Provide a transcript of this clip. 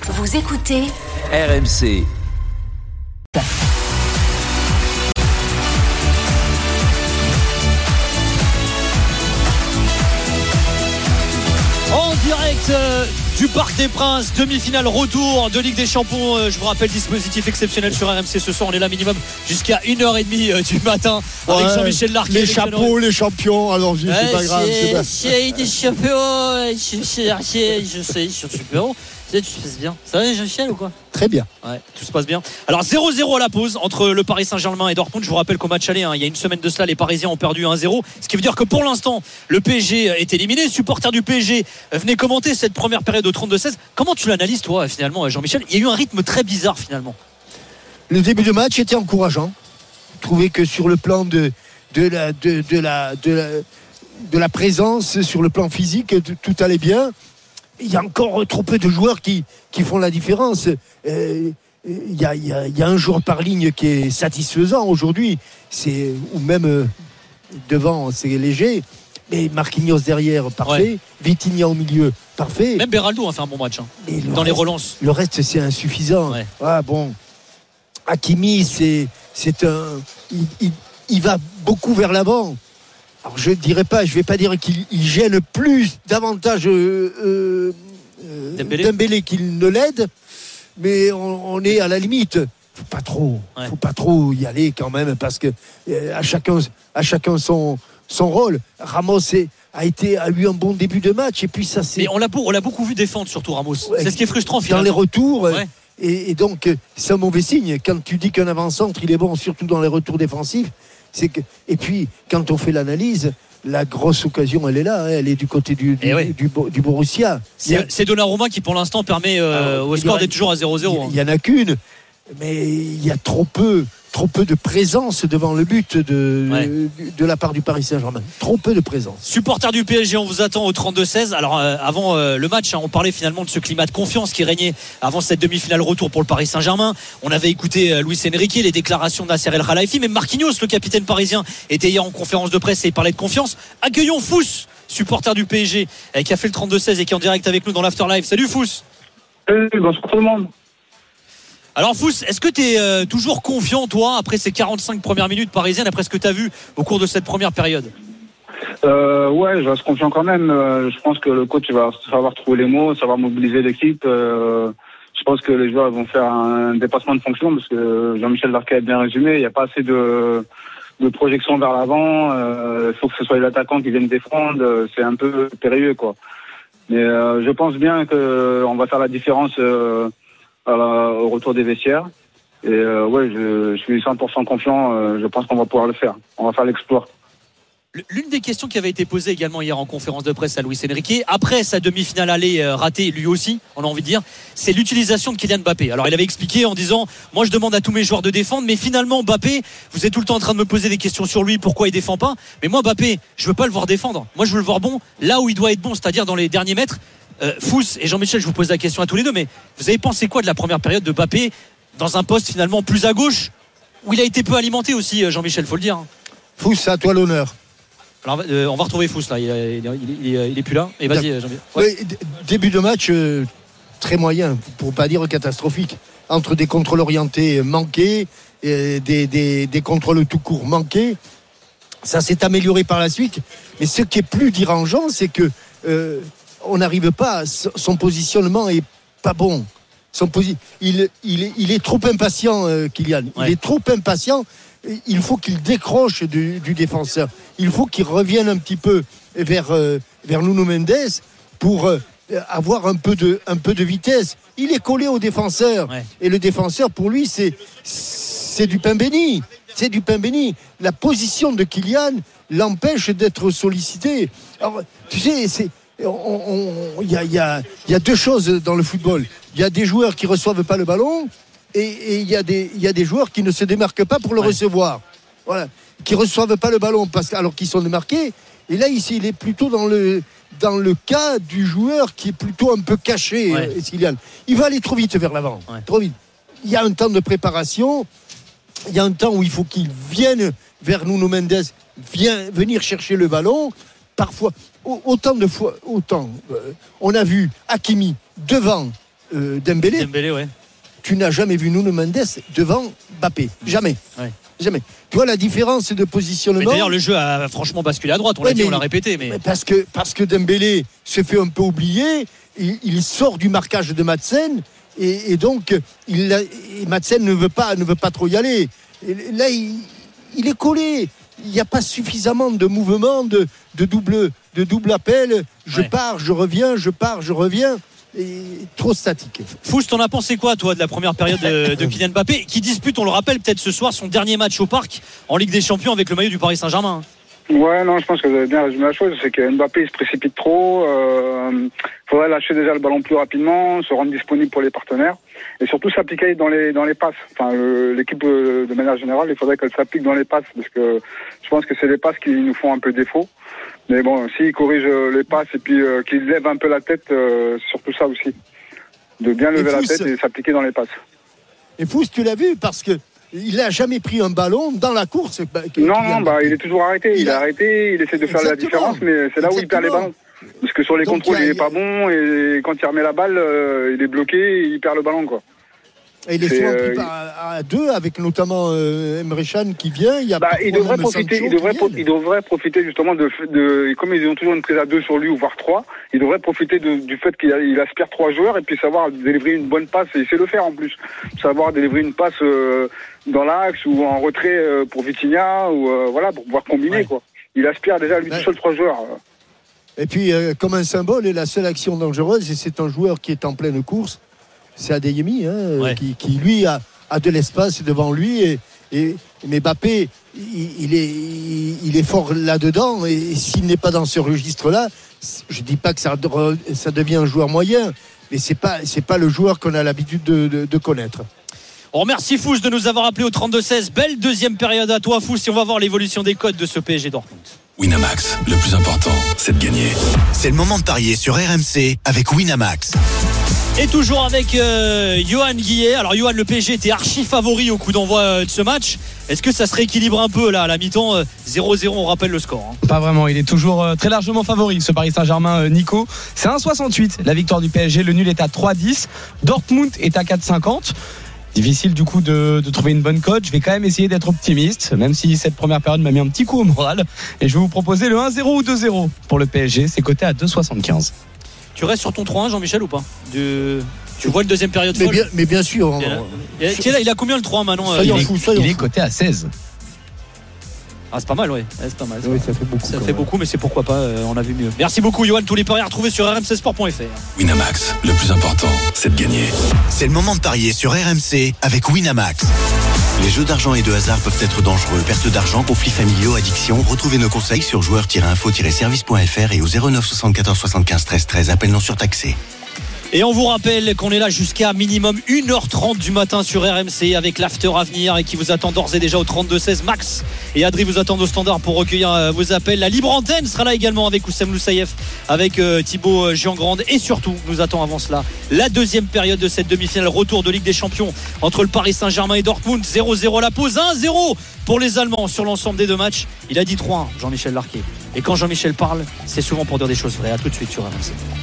Vous écoutez RMC. En direct du Parc des Princes, demi-finale retour de Ligue des Champions. Je vous rappelle, dispositif exceptionnel sur RMC ce soir. On est là minimum jusqu'à 1h30 du matin avec Jean-Michel Larquet. Les chapeaux, les champions. Alors, c'est pas grave. C'est des champions. Je sais, je suis champion. Tout se passe bien. Ça va, Jean-Michel, ou quoi? Très bien. Ouais, tout se passe bien. Alors 0-0 à la pause entre le Paris Saint-Germain et Dortmund. Je vous rappelle qu'au match aller, il y a une semaine de cela, les Parisiens ont perdu 1-0. Ce qui veut dire que pour l'instant, le PSG est éliminé. Supporters du PSG, venez commenter cette première période au 32-16. Comment tu l'analyses, toi, finalement, Jean-Michel? Il y a eu un rythme très bizarre, finalement. Le début de match était encourageant. Je trouvais que sur le plan de la présence, sur le plan physique, tout allait bien. Il y a encore trop peu de joueurs qui font la différence. Il y a un joueur par ligne qui est satisfaisant aujourd'hui. Ou même devant, c'est léger. Mais Marquinhos derrière, parfait. Ouais. Vitinha au milieu, parfait. Même Beraldo a fait un bon match dans les relances. Le reste, c'est insuffisant. Ouais. Ah, bon. Hakimi, il va beaucoup vers l'avant. Alors je vais pas dire qu'il gêne davantage Dembélé qu'il ne l'aide, mais on est à la limite. Faut pas trop y aller quand même, parce que à chacun son rôle. Ramos a eu un bon début de match, et puis ça c'est. Mais on l'a beaucoup vu défendre, surtout Ramos. Ouais, c'est ce qui est frustrant finalement. Dans les retours. Ouais. Et donc c'est un mauvais signe quand tu dis qu'un avant-centre il est bon, surtout dans les retours défensifs. Et puis, quand on fait l'analyse, la grosse occasion, elle est là. Elle est du côté du Borussia. C'est Donnarumma qui, pour l'instant, permet au score d'être toujours à 0-0. Il n'y en a qu'une, mais il y a trop peu de présence devant le but de la part du Paris Saint-Germain. Trop peu de présence. Supporters du PSG, on vous attend au 32-16. Alors avant le match, on parlait finalement de ce climat de confiance qui régnait avant cette demi-finale retour pour le Paris Saint-Germain. On avait écouté Luis Enrique, les déclarations de Nasser El Khelaifi, mais Marquinhos, le capitaine parisien, était hier en conférence de presse et il parlait de confiance. Accueillons Fous, supporter du PSG, qui a fait le 32-16 et qui est en direct avec nous dans l'Afterlife. Salut Fous. Bonjour tout le monde. Alors Fous, est-ce que tu es toujours confiant, toi, après ces 45 premières minutes parisiennes, après ce que tu as vu au cours de cette première période? Ouais, je reste confiant quand même. Je pense que le coach va savoir trouver les mots, savoir mobiliser l'équipe. Je pense que les joueurs vont faire un dépassement de fonction, parce que Jean-Michel Larquet a bien résumé. Il n'y a pas assez de projection vers l'avant. Il faut que ce soit les attaquants qui viennent défendre. C'est un peu périlleux, quoi. Mais je pense bien qu'on va faire la différence au retour des vestiaires. Et je suis 100% confiant. Je pense qu'on va pouvoir le faire. On va faire l'exploit. L'une des questions qui avait été posée également hier en conférence de presse à Luis Enrique, après sa demi-finale allée ratée, lui aussi, on a envie de dire, c'est l'utilisation de Kylian Mbappé. Alors il avait expliqué en disant, moi je demande à tous mes joueurs de défendre, mais finalement Mbappé, vous êtes tout le temps en train de me poser des questions sur lui, pourquoi il défend pas, mais moi Mbappé, je veux pas le voir défendre, moi je veux le voir bon là où il doit être bon, c'est-à-dire dans les derniers mètres. Fous et Jean-Michel, je vous pose la question à tous les deux, mais vous avez pensé quoi de la première période de Mbappé dans un poste finalement plus à gauche, où il a été peu alimenté aussi, Jean-Michel, faut le dire. Fous, à toi l'honneur. Alors on va retrouver Fous là, il est plus là. Et vas-y Jean-Michel. Ouais. Début de match très moyen, pour pas dire catastrophique, entre des contrôles orientés manqués, et des contrôles tout court manqués. Ça s'est amélioré par la suite, mais ce qui est plus dérangeant, c'est que on n'arrive pas, son positionnement est pas bon. Il est trop impatient, Kylian. Il est trop impatient. Il faut qu'il décroche du défenseur. Il faut qu'il revienne un petit peu vers Nuno Mendes pour avoir un peu de vitesse. Il est collé au défenseur. Ouais. Et le défenseur, pour lui, c'est du pain béni. C'est du pain béni. La position de Kylian l'empêche d'être sollicité. Alors, tu sais, il y a deux choses dans le football. Il y a des joueurs qui ne reçoivent pas le ballon, et il y a des joueurs qui ne se démarquent pas pour le recevoir. Voilà. Qui ne reçoivent pas le ballon alors qu'ils sont démarqués. Et là, ici, il est plutôt dans le cas du joueur qui est plutôt un peu caché, Kylian. Il va aller trop vite vers l'avant. Ouais. Trop vite. Il y a un temps de préparation. Il y a un temps où il faut qu'il vienne vers Nuno Mendes, venir chercher le ballon. Parfois, autant de fois, on a vu Hakimi devant Dembélé, ouais. tu n'as jamais vu Nuno Mendes devant Mbappé. Jamais. Ouais. Jamais. Tu vois la différence de positionnement. Mais d'ailleurs, le jeu a franchement basculé à droite. On l'a dit, on l'a répété. Mais parce que Dembélé se fait un peu oublier. Il sort du marquage de Madsen et donc Madsen ne veut pas trop y aller. Et là, il est collé. Il n'y a pas suffisamment de mouvement, de double appel. Je pars, je reviens, je pars, je reviens. Et trop statique. Foust, t'en as pensé quoi, toi, de la première période de Kylian Mbappé, qui dispute, on le rappelle, peut-être ce soir, son dernier match au Parc en Ligue des Champions avec le maillot du Paris Saint-Germain? Ouais, non, je pense que vous avez bien résumé la chose. C'est que Mbappé, il se précipite trop. Faudrait lâcher déjà le ballon plus rapidement, se rendre disponible pour les partenaires et surtout s'appliquer dans les passes. Enfin, l'équipe de manière générale, il faudrait qu'elle s'applique dans les passes parce que je pense que c'est les passes qui nous font un peu défaut. Mais bon, s'il corrige les passes et puis qu'il lève un peu la tête, surtout ça aussi. De bien lever la tête et s'appliquer dans les passes. Et Fous, tu l'as vu parce que il n'a jamais pris un ballon dans la course. Non, il est toujours arrêté. Il est arrêté, il essaie de faire la différence, mais c'est là où il perd les ballons. Parce que sur les contrôles, il n'est pas bon et quand il remet la balle, il est bloqué et il perd le ballon, quoi. Et il est souvent pris à deux, avec notamment Emre Can qui vient. Il devrait profiter justement de comme ils ont toujours une prise à deux sur lui ou voire trois, il devrait profiter du fait qu'il aspire 3 joueurs et puis savoir délivrer une bonne passe et il sait le faire en plus. Savoir délivrer une passe dans l'axe ou en retrait pour Vitinha ou pour pouvoir combiner quoi. Il aspire déjà lui tout seul 3 joueurs. Et puis comme un symbole et la seule action dangereuse, et c'est un joueur qui est en pleine course. C'est Adeyemi qui lui a de l'espace devant lui mais Mbappé il est fort là-dedans et s'il n'est pas dans ce registre-là, je dis pas que ça devient un joueur moyen, mais c'est pas le joueur qu'on a l'habitude de connaître. On remercie Fous de nous avoir appelé au 32-16. Belle deuxième période à toi Fous, et on va voir l'évolution des codes de ce PSG Dortmund. Winamax, le plus important, c'est de gagner. C'est le moment de parier sur RMC avec Winamax. Et toujours avec Johan Guillet. Alors Johan, le PSG était archi favori au coup d'envoi de ce match. Est-ce que ça se rééquilibre un peu là à la mi-temps? 0-0, on rappelle le score. Pas vraiment, il est toujours très largement favori ce Paris Saint-Germain, Nico. C'est 1,68 la victoire du PSG, le nul est à 3,10. Dortmund est à 4,50. Difficile du coup de trouver une bonne cote. Je vais quand même essayer d'être optimiste, même si cette première période m'a mis un petit coup au moral. Et je vais vous proposer le 1-0 ou 2-0 pour le PSG. C'est coté à 2,75. Tu restes sur ton 3-1, Jean-Michel, ou pas? Tu vois une deuxième période folle? Mais bien sûr. Il a combien le 3 maintenant? Il est coté à 16. Ah, c'est pas mal, ouais. C'est pas mal. Oui, ça fait beaucoup. Ça fait beaucoup, mais c'est pourquoi pas, on a vu mieux. Merci beaucoup, Johan. Tous les paris à retrouver sur rmcsport.fr. Winamax, le plus important, c'est de gagner. C'est le moment de parier sur RMC avec Winamax. Les jeux d'argent et de hasard peuvent être dangereux. Perte d'argent, conflits familiaux, addiction. Retrouvez nos conseils sur joueurs-info-service.fr et au 09 74 75 13 13. Appel non surtaxé. Et on vous rappelle qu'on est là jusqu'à minimum 1h30 du matin sur RMC avec l'after à venir et qui vous attend d'ores et déjà au 32-16. Max et Adri vous attendent au standard pour recueillir vos appels. La libre antenne sera là également avec Oussem Loussaïef, avec Thibaut Giangrande et surtout nous attend avant cela la deuxième période de cette demi-finale, retour de Ligue des Champions entre le Paris Saint-Germain et Dortmund. 0-0 à la pause, 1-0 pour les Allemands sur l'ensemble des deux matchs. Il a dit 3-1, Jean-Michel Larquet. Et quand Jean-Michel parle, c'est souvent pour dire des choses vraies. À tout de suite sur RMC.